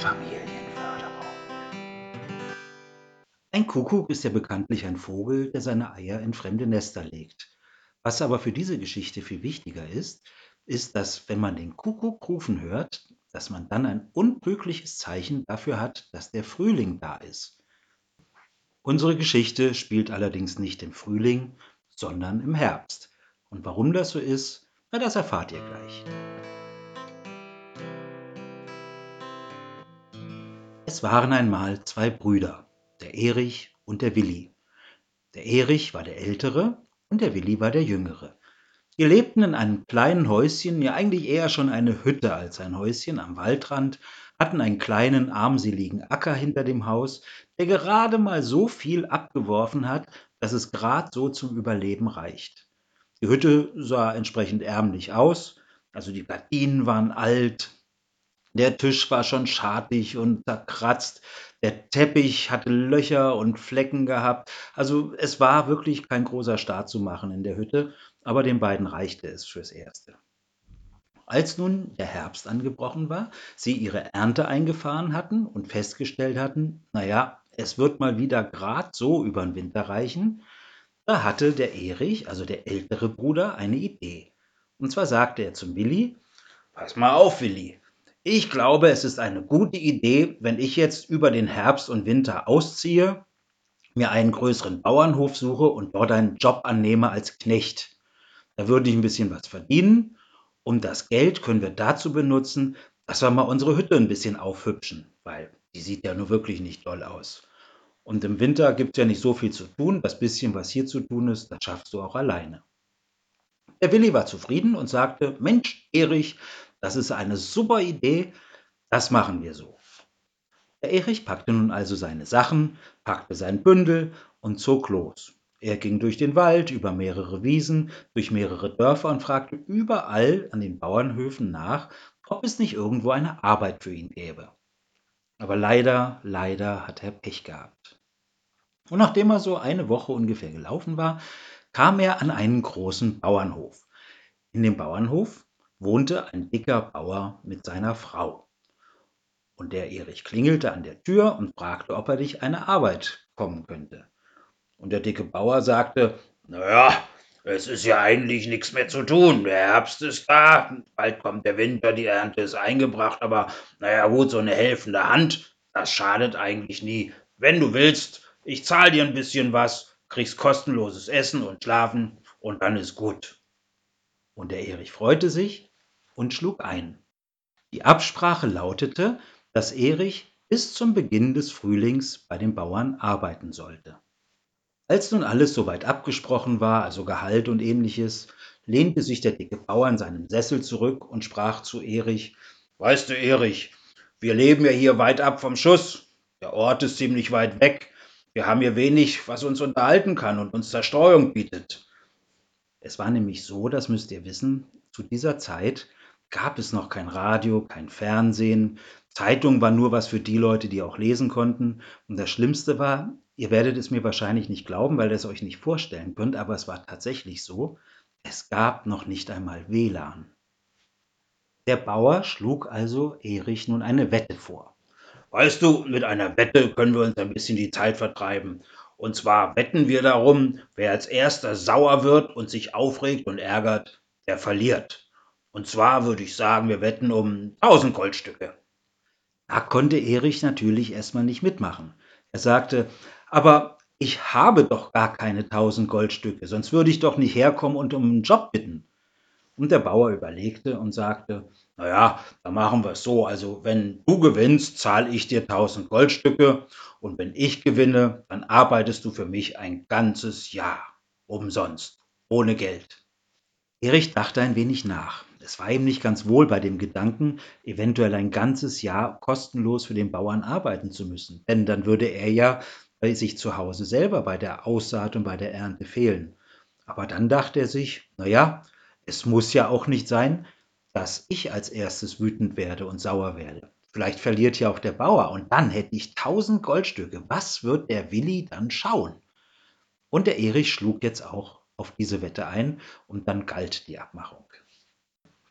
Familienförderung. Ein Kuckuck ist ja bekanntlich ein Vogel, der seine Eier in fremde Nester legt. Was aber für diese Geschichte viel wichtiger ist, dass, wenn man den Kuckuck rufen hört, dass man dann ein untrügliches Zeichen dafür hat, dass der Frühling da ist. Unsere Geschichte spielt allerdings nicht im Frühling, sondern im Herbst. Und warum das so ist, na, das erfahrt ihr gleich. Es waren einmal zwei Brüder, der Erich und der Willi. Der Erich war der Ältere und der Willi war der Jüngere. Die lebten in einem kleinen Häuschen, ja eigentlich eher schon eine Hütte als ein Häuschen am Waldrand, hatten einen kleinen armseligen Acker hinter dem Haus, der gerade mal so viel abgeworfen hat, dass es gerade so zum Überleben reicht. Die Hütte sah entsprechend ärmlich aus, also die Gardinen waren alt, der Tisch war schon schartig und zerkratzt. Der Teppich hatte Löcher und Flecken gehabt. Also es war wirklich kein großer Start zu machen in der Hütte, aber den beiden reichte es fürs Erste. Als nun der Herbst angebrochen war, sie ihre Ernte eingefahren hatten und festgestellt hatten, naja, es wird mal wieder grad so über den Winter reichen, da hatte der Erich, also der ältere Bruder, eine Idee. Und zwar sagte er zum Willi: Pass mal auf, Willi. Ich glaube, es ist eine gute Idee, wenn ich jetzt über den Herbst und Winter ausziehe, mir einen größeren Bauernhof suche und dort einen Job annehme als Knecht. Da würde ich ein bisschen was verdienen und das Geld können wir dazu benutzen, dass wir mal unsere Hütte ein bisschen aufhübschen, weil die sieht ja nur wirklich nicht doll aus. Und im Winter gibt es ja nicht so viel zu tun. Das bisschen, was hier zu tun ist, das schaffst du auch alleine. Der Willi war zufrieden und sagte: Mensch, Erich, das ist eine super Idee, das machen wir so. Der Erich packte nun also seine Sachen, packte sein Bündel und zog los. Er ging durch den Wald, über mehrere Wiesen, durch mehrere Dörfer und fragte überall an den Bauernhöfen nach, ob es nicht irgendwo eine Arbeit für ihn gäbe. Aber leider hat er Pech gehabt. Und nachdem er so eine Woche ungefähr gelaufen war, kam er an einen großen Bauernhof. In dem Bauernhof wohnte ein dicker Bauer mit seiner Frau. Und der Erich klingelte an der Tür und fragte, ob er nicht eine Arbeit kommen könnte. Und der dicke Bauer sagte: Naja, es ist ja eigentlich nichts mehr zu tun. Der Herbst ist da, bald kommt der Winter, die Ernte ist eingebracht, aber naja gut, so eine helfende Hand, das schadet eigentlich nie. Wenn du willst, ich zahle dir ein bisschen was, kriegst kostenloses Essen und Schlafen und dann ist gut. Und der Erich freute sich und schlug ein. Die Absprache lautete, dass Erich bis zum Beginn des Frühlings bei den Bauern arbeiten sollte. Als nun alles soweit abgesprochen war, also Gehalt und ähnliches, lehnte sich der dicke Bauer in seinem Sessel zurück und sprach zu Erich: Weißt du, Erich, wir leben ja hier weit ab vom Schuss. Der Ort ist ziemlich weit weg. Wir haben hier wenig, was uns unterhalten kann und uns Zerstreuung bietet. Es war nämlich so, das müsst ihr wissen, zu dieser Zeit gab es noch kein Radio, kein Fernsehen. Zeitung war nur was für die Leute, die auch lesen konnten. Und das Schlimmste war, ihr werdet es mir wahrscheinlich nicht glauben, weil ihr es euch nicht vorstellen könnt, aber es war tatsächlich so, es gab noch nicht einmal WLAN. Der Bauer schlug also Erich nun eine Wette vor. Weißt du, mit einer Wette können wir uns ein bisschen die Zeit vertreiben. Und zwar wetten wir darum, wer als erster sauer wird und sich aufregt und ärgert, der verliert. Und zwar würde ich sagen, wir wetten um 1000 Goldstücke. Da konnte Erich natürlich erstmal nicht mitmachen. Er sagte: Aber ich habe doch gar keine 1000 Goldstücke, sonst würde ich doch nicht herkommen und um einen Job bitten. Und der Bauer überlegte und sagte: Naja, dann machen wir es so. Also, wenn du gewinnst, zahle ich dir 1000 Goldstücke. Und wenn ich gewinne, dann arbeitest du für mich ein ganzes Jahr. Umsonst. Ohne Geld. Erich dachte ein wenig nach. Es war ihm nicht ganz wohl bei dem Gedanken, eventuell ein ganzes Jahr kostenlos für den Bauern arbeiten zu müssen. Denn dann würde er ja bei sich zu Hause selber bei der Aussaat und bei der Ernte fehlen. Aber dann dachte er sich: Naja, es muss ja auch nicht sein, dass ich als erstes wütend werde und sauer werde. Vielleicht verliert ja auch der Bauer und dann hätte ich 1000 Goldstücke. Was wird der Willi dann schauen? Und der Erich schlug jetzt auch auf diese Wette ein und dann galt die Abmachung.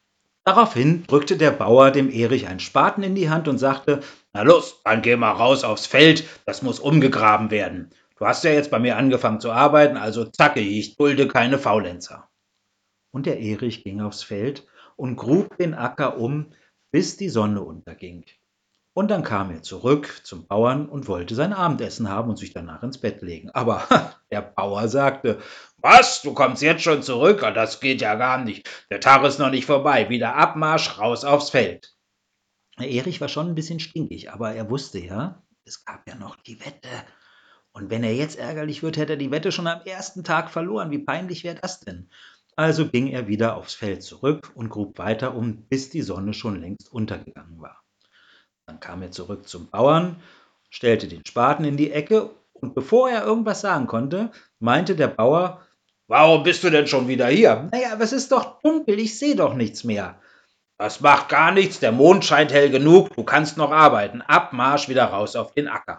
Daraufhin drückte der Bauer dem Erich einen Spaten in die Hand und sagte: »Na los, dann geh mal raus aufs Feld, das muss umgegraben werden. Du hast ja jetzt bei mir angefangen zu arbeiten, also zacke, ich dulde keine Faulenzer.« Und der Erich ging aufs Feld und grub den Acker bis die Sonne unterging. Und dann kam er zurück zum Bauern und wollte sein Abendessen haben und sich danach ins Bett legen. Aber der Bauer sagte: »Was, du kommst jetzt schon zurück? Das geht ja gar nicht. Der Tag ist noch nicht vorbei. Wieder Abmarsch, raus aufs Feld.« Erich war schon ein bisschen stinkig, aber er wusste ja, es gab ja noch die Wette. Und wenn er jetzt ärgerlich wird, hätte er die Wette schon am ersten Tag verloren. Wie peinlich wäre das denn? Also ging er wieder aufs Feld zurück und grub weiter bis die Sonne schon längst untergegangen war. Dann kam er zurück zum Bauern, stellte den Spaten in die Ecke und bevor er irgendwas sagen konnte, meinte der Bauer: »Warum bist du denn schon wieder hier?« »Naja, aber es ist doch dunkel, ich sehe doch nichts mehr.« »Das macht gar nichts, der Mond scheint hell genug, du kannst noch arbeiten. Abmarsch wieder raus auf den Acker.«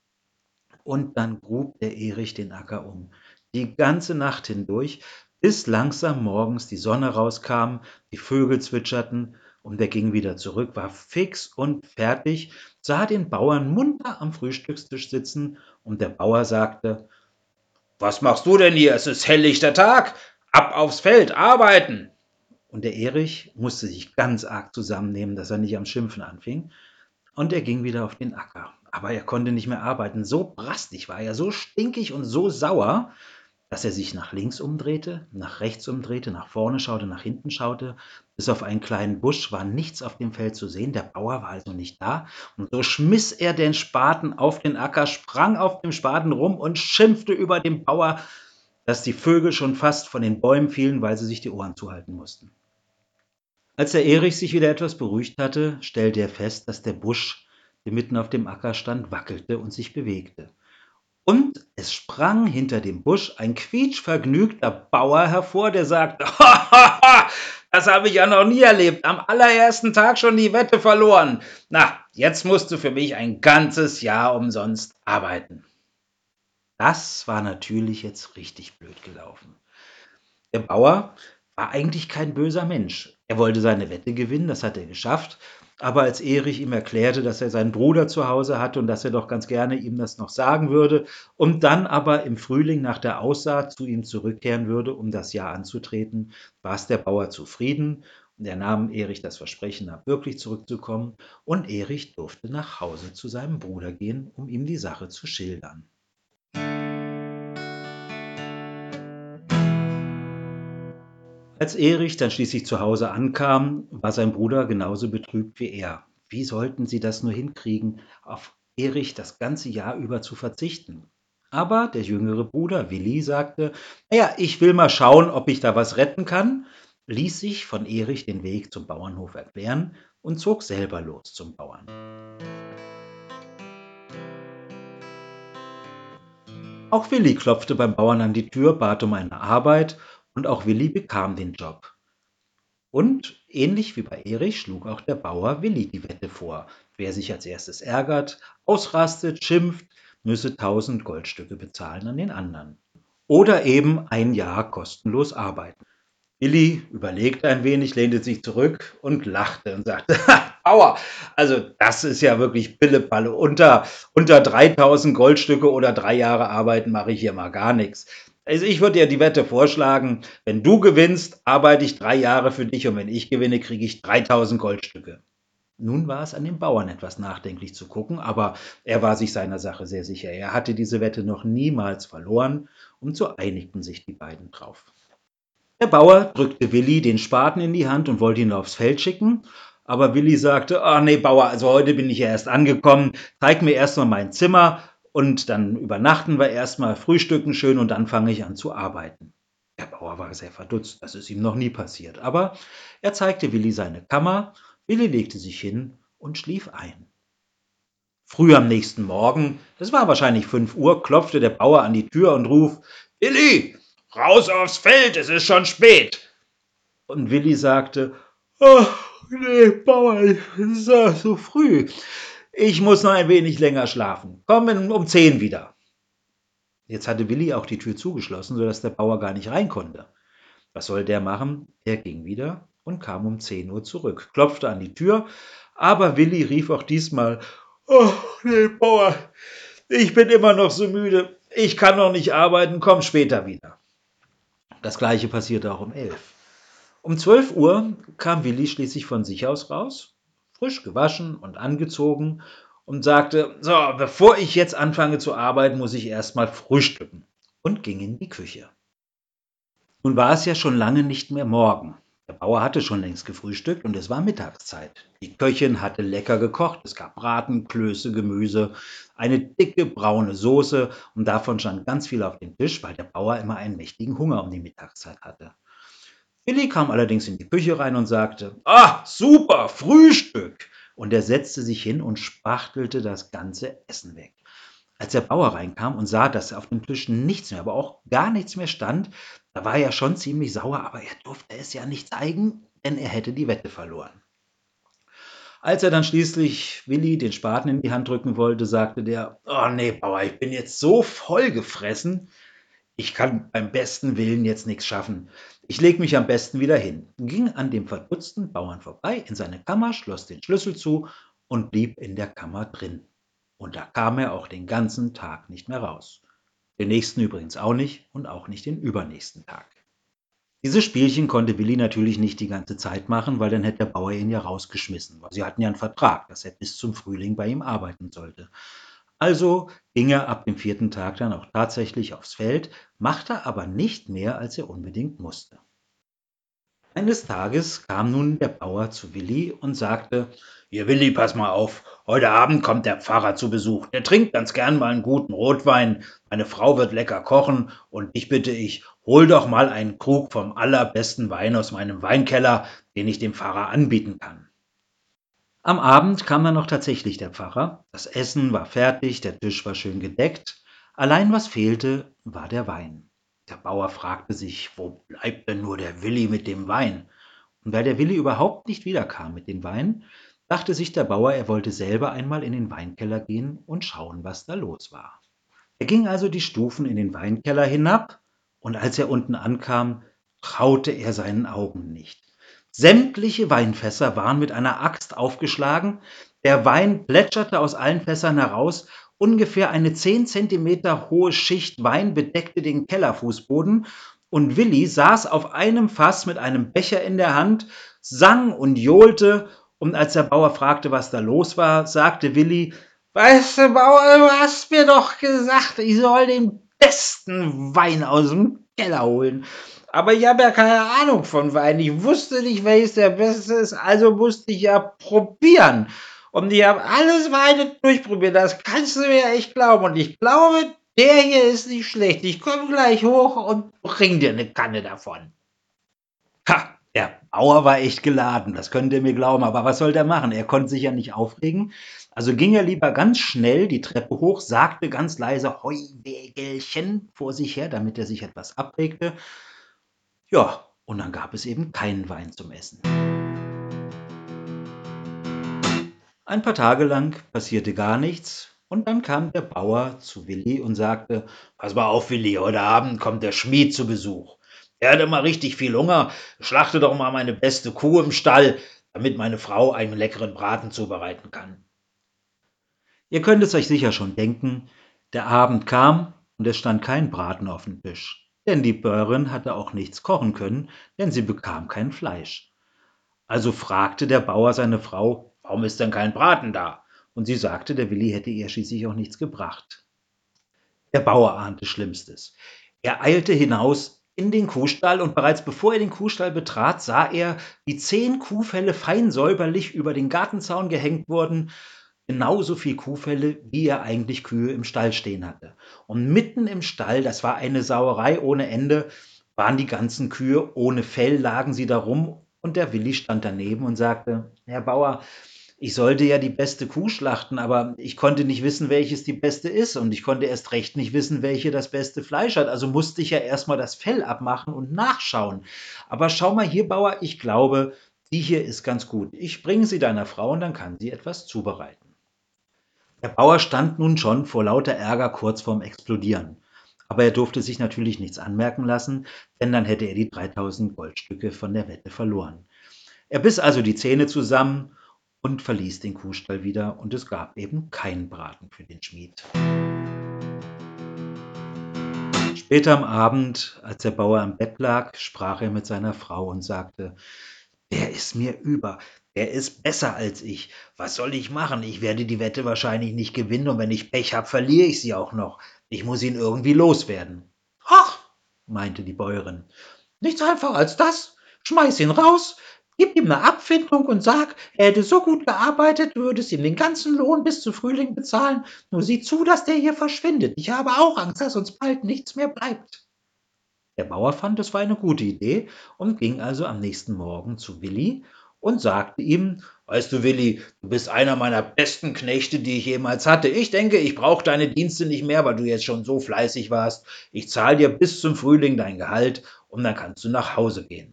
Und dann grub der Erich den Acker die ganze Nacht hindurch, bis langsam morgens die Sonne rauskam, die Vögel zwitscherten und er ging wieder zurück, war fix und fertig, sah den Bauern munter am Frühstückstisch sitzen und der Bauer sagte: »Was machst du denn hier? Es ist helllichter Tag. Ab aufs Feld, arbeiten!« Und der Erich musste sich ganz arg zusammennehmen, dass er nicht am Schimpfen anfing. Und er ging wieder auf den Acker. Aber er konnte nicht mehr arbeiten. So brastig war er, so stinkig und so sauer, dass er sich nach links umdrehte, nach rechts umdrehte, nach vorne schaute, nach hinten schaute. Bis auf einen kleinen Busch war nichts auf dem Feld zu sehen. Der Bauer war also nicht da. Und so schmiss er den Spaten auf den Acker, sprang auf dem Spaten rum und schimpfte über den Bauer, dass die Vögel schon fast von den Bäumen fielen, weil sie sich die Ohren zuhalten mussten. Als der Erich sich wieder etwas beruhigt hatte, stellte er fest, dass der Busch, der mitten auf dem Acker stand, wackelte und sich bewegte. Und es sprang hinter dem Busch ein quietschvergnügter Bauer hervor, der sagte: »Hahaha, das habe ich ja noch nie erlebt. Am allerersten Tag schon die Wette verloren. Na, jetzt musst du für mich ein ganzes Jahr umsonst arbeiten.« Das war natürlich jetzt richtig blöd gelaufen. Der Bauer war eigentlich kein böser Mensch. Er wollte seine Wette gewinnen, das hat er geschafft. Aber als Erich ihm erklärte, dass er seinen Bruder zu Hause hatte und dass er doch ganz gerne ihm das noch sagen würde und dann aber im Frühling nach der Aussaat zu ihm zurückkehren würde, um das Jahr anzutreten, war es der Bauer zufrieden und er nahm Erich das Versprechen ab, wirklich zurückzukommen und Erich durfte nach Hause zu seinem Bruder gehen, um ihm die Sache zu schildern. Als Erich dann schließlich zu Hause ankam, war sein Bruder genauso betrübt wie er. Wie sollten sie das nur hinkriegen, auf Erich das ganze Jahr über zu verzichten? Aber der jüngere Bruder Willi sagte: »Naja, ich will mal schauen, ob ich da was retten kann«, ließ sich von Erich den Weg zum Bauernhof erklären und zog selber los zum Bauern. Auch Willi klopfte beim Bauern an die Tür, bat um eine Arbeit und auch Willi bekam den Job. Und ähnlich wie bei Erich schlug auch der Bauer Willi die Wette vor: Wer sich als erstes ärgert, ausrastet, schimpft, müsse 1.000 Goldstücke bezahlen an den anderen. Oder eben ein Jahr kostenlos arbeiten. Willi überlegte ein wenig, lehnte sich zurück und lachte und sagte: »Bauer, also das ist ja wirklich Pillepalle. Unter 3.000 Goldstücke oder 3 Jahre arbeiten mache ich hier mal gar nichts. Also ich würde dir die Wette vorschlagen, wenn du gewinnst, arbeite ich 3 Jahre für dich und wenn ich gewinne, kriege ich 3.000 Goldstücke.« Nun war es an dem Bauern etwas nachdenklich zu gucken, aber er war sich seiner Sache sehr sicher. Er hatte diese Wette noch niemals verloren und so einigten sich die beiden drauf. Der Bauer drückte Willi den Spaten in die Hand und wollte ihn aufs Feld schicken, aber Willi sagte: »Ah nee, Bauer, also heute bin ich ja erst angekommen, zeig mir erst mal mein Zimmer und dann übernachten wir erst mal, frühstücken schön und dann fange ich an zu arbeiten.« Der Bauer war sehr verdutzt, das ist ihm noch nie passiert, aber er zeigte Willi seine Kammer, Willi legte sich hin und schlief ein. Früh am nächsten Morgen, das war wahrscheinlich 5 Uhr, klopfte der Bauer an die Tür und rief: »Willi, raus aufs Feld, es ist schon spät!« Und Willi sagte: »Ach nee, Bauer, es ist ja so früh. Ich muss noch ein wenig länger schlafen. Komm um 10 wieder.« Jetzt hatte Willi auch die Tür zugeschlossen, sodass der Bauer gar nicht rein konnte. Was soll der machen? Er ging wieder und kam um 10 Uhr zurück, klopfte an die Tür, aber Willi rief auch diesmal: »Oh, nee, Bauer, ich bin immer noch so müde, ich kann noch nicht arbeiten, komm später wieder.« Das gleiche passierte auch um 11. Um 12 Uhr kam Willi schließlich von sich aus raus, frisch gewaschen und angezogen, und sagte: »So, bevor ich jetzt anfange zu arbeiten, muss ich erst mal frühstücken«, und ging in die Küche. Nun war es ja schon lange nicht mehr Morgen. Der Bauer hatte schon längst gefrühstückt und es war Mittagszeit. Die Köchin hatte lecker gekocht, es gab Braten, Klöße, Gemüse, eine dicke braune Soße, und davon stand ganz viel auf dem Tisch, weil der Bauer immer einen mächtigen Hunger um die Mittagszeit hatte. Willi kam allerdings in die Küche rein und sagte: »Ah, super, Frühstück!« Und er setzte sich hin und spachtelte das ganze Essen weg. Als der Bauer reinkam und sah, dass auf dem Tisch nichts mehr, aber auch gar nichts mehr stand, da war er schon ziemlich sauer, aber er durfte es ja nicht zeigen, denn er hätte die Wette verloren. Als er dann schließlich Willi den Spaten in die Hand drücken wollte, sagte der: »Oh nee, Bauer, ich bin jetzt so vollgefressen, ich kann beim besten Willen jetzt nichts schaffen. Ich leg mich am besten wieder hin«, ging an dem verdutzten Bauern vorbei in seine Kammer, schloss den Schlüssel zu und blieb in der Kammer drin. Und da kam er auch den ganzen Tag nicht mehr raus. Den nächsten übrigens auch nicht und auch nicht den übernächsten Tag. Dieses Spielchen konnte Willi natürlich nicht die ganze Zeit machen, weil dann hätte der Bauer ihn ja rausgeschmissen, weil sie hatten ja einen Vertrag, dass er bis zum Frühling bei ihm arbeiten sollte. Also ging er ab dem 4. Tag dann auch tatsächlich aufs Feld, machte aber nicht mehr, als er unbedingt musste. Eines Tages kam nun der Bauer zu Willi und sagte: »Hier, Willi, pass mal auf, heute Abend kommt der Pfarrer zu Besuch. Der trinkt ganz gern mal einen guten Rotwein, meine Frau wird lecker kochen, und ich bitte ich, hol doch mal einen Krug vom allerbesten Wein aus meinem Weinkeller, den ich dem Pfarrer anbieten kann.« Am Abend kam dann noch tatsächlich der Pfarrer. Das Essen war fertig, der Tisch war schön gedeckt. Allein was fehlte, war der Wein. Der Bauer fragte sich: »Wo bleibt denn nur der Willi mit dem Wein?« Und weil der Willi überhaupt nicht wiederkam mit dem Wein, dachte sich der Bauer, er wollte selber einmal in den Weinkeller gehen und schauen, was da los war. Er ging also die Stufen in den Weinkeller hinab, und als er unten ankam, traute er seinen Augen nicht. Sämtliche Weinfässer waren mit einer Axt aufgeschlagen, der Wein plätscherte aus allen Fässern heraus, ungefähr eine 10 Zentimeter hohe Schicht Wein bedeckte den Kellerfußboden, und Willi saß auf einem Fass mit einem Becher in der Hand, sang und johlte, und als der Bauer fragte, was da los war, sagte Willi: »Weißt du, Bauer, du hast mir doch gesagt, ich soll den besten Wein aus dem Keller holen. Aber ich habe ja keine Ahnung von Wein. Ich wusste nicht, welches der beste ist, also musste ich ja probieren. Und ich habe alles Weine durchprobiert, das kannst du mir echt glauben. Und ich glaube, der hier ist nicht schlecht. Ich komme gleich hoch und bring dir eine Kanne davon.« Ha, der Bauer war echt geladen, das könnt ihr mir glauben, aber was soll der machen? Er konnte sich ja nicht aufregen. Also ging er lieber ganz schnell die Treppe hoch, sagte ganz leise »Heuwägelchen« vor sich her, damit er sich etwas abregte. Ja, und dann gab es eben keinen Wein zum Essen. Ein paar Tage lang passierte gar nichts, und dann kam der Bauer zu Willi und sagte: »Pass mal auf, Willi, heute Abend kommt der Schmied zu Besuch. Der hat immer richtig viel Hunger. Schlachte doch mal meine beste Kuh im Stall, damit meine Frau einen leckeren Braten zubereiten kann.« Ihr könnt es euch sicher schon denken, der Abend kam und es stand kein Braten auf dem Tisch, denn die Bäuerin hatte auch nichts kochen können, denn sie bekam kein Fleisch. Also fragte der Bauer seine Frau: »Warum ist denn kein Braten da?« Und sie sagte, der Willi hätte ihr schließlich auch nichts gebracht. Der Bauer ahnte Schlimmstes. Er eilte hinaus in den Kuhstall, und bereits bevor er den Kuhstall betrat, sah er, wie 10 Kuhfelle fein säuberlich über den Gartenzaun gehängt wurden, genauso viel Kuhfelle, wie er eigentlich Kühe im Stall stehen hatte. Und mitten im Stall, das war eine Sauerei ohne Ende, waren die ganzen Kühe, ohne Fell lagen sie da rum, und der Willi stand daneben und sagte: »Herr Bauer, ich sollte ja die beste Kuh schlachten, aber ich konnte nicht wissen, welches die beste ist, und ich konnte erst recht nicht wissen, welche das beste Fleisch hat. Also musste ich ja erst mal das Fell abmachen und nachschauen. Aber schau mal hier, Bauer, ich glaube, die hier ist ganz gut. Ich bringe sie deiner Frau, und dann kann sie etwas zubereiten.« Der Bauer stand nun schon vor lauter Ärger kurz vorm Explodieren. Aber er durfte sich natürlich nichts anmerken lassen, denn dann hätte er die 3000 Goldstücke von der Wette verloren. Er biss also die Zähne zusammen und verließ den Kuhstall wieder, und es gab eben keinen Braten für den Schmied. Später am Abend, als der Bauer im Bett lag, sprach er mit seiner Frau und sagte: „Der ist mir über, der ist besser als ich. Was soll ich machen? Ich werde die Wette wahrscheinlich nicht gewinnen, und wenn ich Pech habe, verliere ich sie auch noch. Ich muss ihn irgendwie loswerden.“ „Ach“, meinte die Bäuerin, „nichts einfacher als das. Schmeiß ihn raus, gib ihm eine Abfindung und sag, er hätte so gut gearbeitet, du würdest ihm den ganzen Lohn bis zu Frühling bezahlen. Nur sieh zu, dass der hier verschwindet. Ich habe auch Angst, dass uns bald nichts mehr bleibt.“ Der Bauer fand, es war eine gute Idee und ging also am nächsten Morgen zu Willi und sagte ihm: „Weißt du, Willi, du bist einer meiner besten Knechte, die ich jemals hatte. Ich denke, ich brauche deine Dienste nicht mehr, weil du jetzt schon so fleißig warst. Ich zahle dir bis zum Frühling dein Gehalt, und dann kannst du nach Hause gehen.“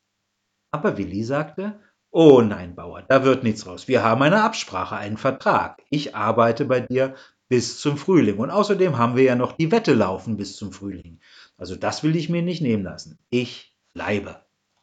Aber Willi sagte: „Oh nein, Bauer, da wird nichts raus. Wir haben eine Absprache, einen Vertrag. Ich arbeite bei dir bis zum Frühling, und außerdem haben wir ja noch die Wette laufen bis zum Frühling. Also das will ich mir nicht nehmen lassen. Ich bleibe.“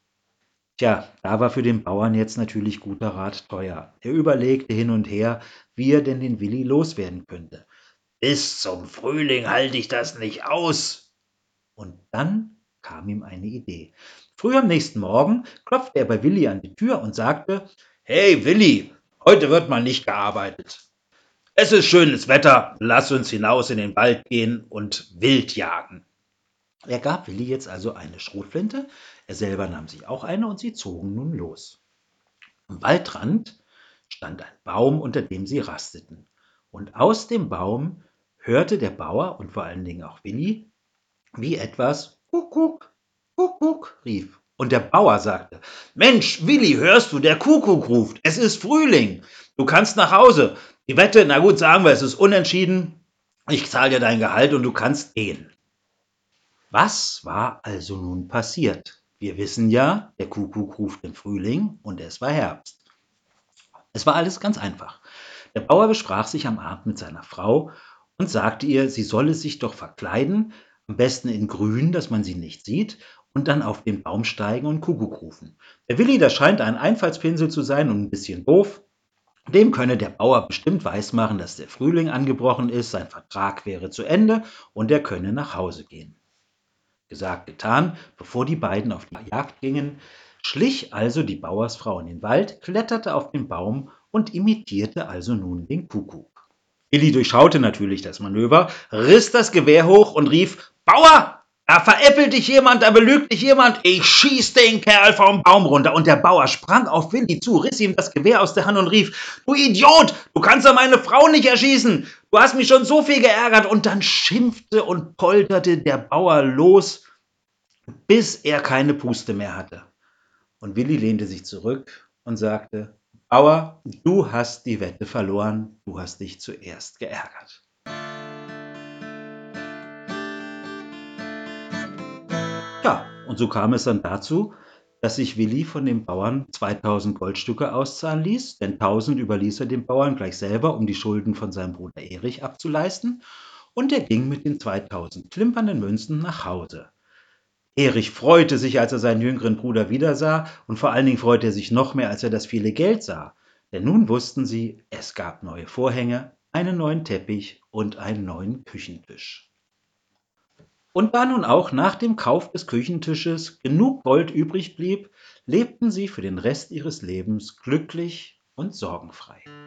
Tja, da war für den Bauern jetzt natürlich guter Rat teuer. Er überlegte hin und her, wie er denn den Willi loswerden könnte. „Bis zum Frühling halte ich das nicht aus.“ Und dann kam ihm eine Idee. Früh am nächsten Morgen klopfte er bei Willi an die Tür und sagte: „Hey Willi, heute wird mal nicht gearbeitet. Es ist schönes Wetter, lass uns hinaus in den Wald gehen und wild jagen.“ Er gab Willi jetzt also eine Schrotflinte, er selber nahm sich auch eine, und sie zogen nun los. Am Waldrand stand ein Baum, unter dem sie rasteten. Und aus dem Baum hörte der Bauer und vor allen Dingen auch Willi, wie etwas „Kuckuck, Kuckuck“ rief. Und der Bauer sagte: „Mensch, Willi, hörst du, der Kuckuck ruft. Es ist Frühling. Du kannst nach Hause. Die Wette, na gut, sagen wir, es ist unentschieden. Ich zahle dir dein Gehalt und du kannst gehen.“ Was war also nun passiert? Wir wissen ja, der Kuckuck ruft im Frühling und es war Herbst. Es war alles ganz einfach. Der Bauer besprach sich am Abend mit seiner Frau und sagte ihr, sie solle sich doch verkleiden, am besten in grün, dass man sie nicht sieht, und dann auf den Baum steigen und Kuckuck rufen. Der Willi, das scheint ein Einfallspinsel zu sein und ein bisschen doof. Dem könne der Bauer bestimmt weismachen, dass der Frühling angebrochen ist, sein Vertrag wäre zu Ende und er könne nach Hause gehen. Gesagt, getan. Bevor die beiden auf die Jagd gingen, schlich also die Bauersfrau in den Wald, kletterte auf den Baum und imitierte also nun den Kuckuck. Willi durchschaute natürlich das Manöver, riss das Gewehr hoch und rief: „Bauer, da veräppelt dich jemand, da belügt dich jemand, ich schieß den Kerl vom Baum runter.“ Und der Bauer sprang auf Willi zu, riss ihm das Gewehr aus der Hand und rief: „Du Idiot, du kannst doch meine Frau nicht erschießen, du hast mich schon so viel geärgert.“ Und dann schimpfte und polterte der Bauer los, bis er keine Puste mehr hatte. Und Willi lehnte sich zurück und sagte: „Bauer, du hast die Wette verloren, du hast dich zuerst geärgert.“ Ja, und so kam es dann dazu, dass sich Willi von dem Bauern 2000 Goldstücke auszahlen ließ, denn 1000 überließ er dem Bauern gleich selber, um die Schulden von seinem Bruder Erich abzuleisten, und er ging mit den 2000 klimpernden Münzen nach Hause. Erich freute sich, als er seinen jüngeren Bruder wiedersah, und vor allen Dingen freute er sich noch mehr, als er das viele Geld sah. Denn nun wussten sie, es gab neue Vorhänge, einen neuen Teppich und einen neuen Küchentisch. Und da nun auch nach dem Kauf des Küchentisches genug Gold übrig blieb, lebten sie für den Rest ihres Lebens glücklich und sorgenfrei.